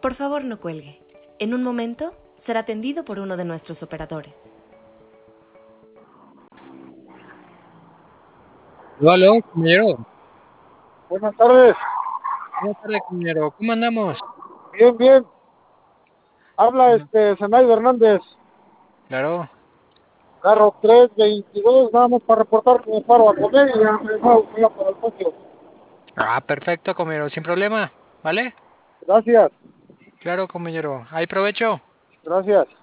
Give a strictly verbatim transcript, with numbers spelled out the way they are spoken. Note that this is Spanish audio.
Por favor, no cuelgue. En un momento será atendido por uno de nuestros operadores. Aló, compañero. Buenas tardes. Buenas tardes, compañero. ¿Cómo andamos? Bien, bien. Habla Bueno, este Zenaida Hernández. claro. Carro tres veintidós, nada más para reportar que me paro a comer y ya me voy a para el patio. Ah, perfecto, compañero. Sin problema. ¿Vale? Gracias, Claro, compañero. ¿Hay provecho? gracias.